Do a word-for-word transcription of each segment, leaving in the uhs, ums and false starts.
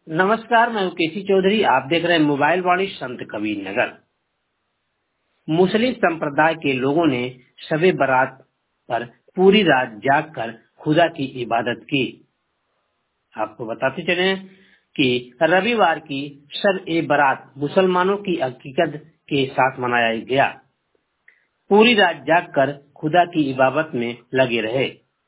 नमस्कार, मैं हूं केसी चौधरी। आप देख रहे हैं मोबाइल वाणी संत कबीर नगर। मुस्लिम संप्रदाय के लोगों ने शबे बारात पर पूरी रात जागकर खुदा की इबादत की। आपको बताते चले कि रविवार की शब ए बारात मुसलमानों की अकीदत के साथ मनाया गया। पूरी रात जागकर खुदा की इबादत में लगे रहे।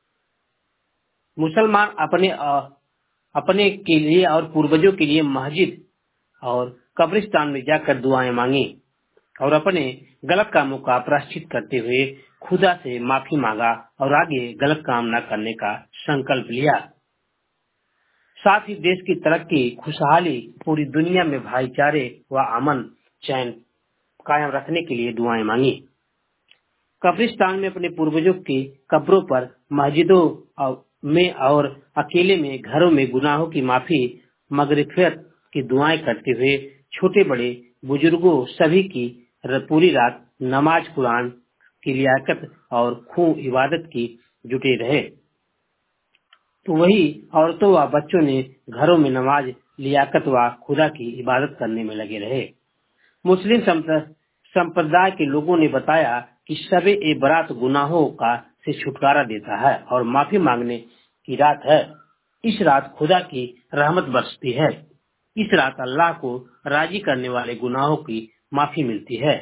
मुसलमान अपने अपने के लिए और पूर्वजों के लिए मस्जिद और कब्रिस्तान में जाकर दुआएं मांगी और अपने गलत कामों का प्रायश्चित करते हुए खुदा से माफी मांगा और आगे गलत काम न करने का संकल्प लिया। साथ ही देश की तरक्की, खुशहाली, पूरी दुनिया में भाईचारे व अमन चैन कायम रखने के लिए दुआएं मांगी। कब्रिस्तान में अपने पूर्वजों की कब्रों पर, मस्जिदों में और अकेले में घरों में गुनाहों की माफी, मगफिरत की दुआएं करते हुए छोटे बड़े बुजुर्गों सभी की पूरी रात नमाज, कुरान की लियाकत और खूब इबादत की जुटे रहे। तो वही औरतों व बच्चों ने घरों में नमाज, लियाकत व खुदा की इबादत करने में लगे रहे। मुस्लिम संप्रदाय के लोगों ने बताया कि शबे ए बारात गुनाहों का से छुटकारा देता है और माफी मांगने की रात है। इस रात खुदा की रहमत बरसती है। इस रात अल्लाह को राजी करने वाले गुनाहों की माफी मिलती है।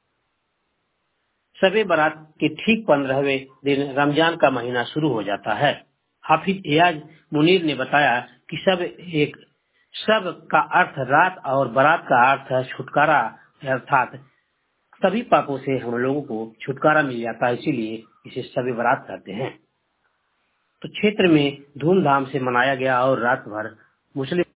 शबे बारात के ठीक पंद्रहवें दिन रमजान का महीना शुरू हो जाता है। हाफिज एयाज मुनीर ने बताया कि सब एक सब का अर्थ रात और बारात का अर्थ है छुटकारा, अर्थात सभी पापों से हम लोगों को छुटकारा मिल जाता है, इसीलिए इसे शबे बारात कहते हैं। तो क्षेत्र में धूमधाम से मनाया गया और रात भर मुस्लिम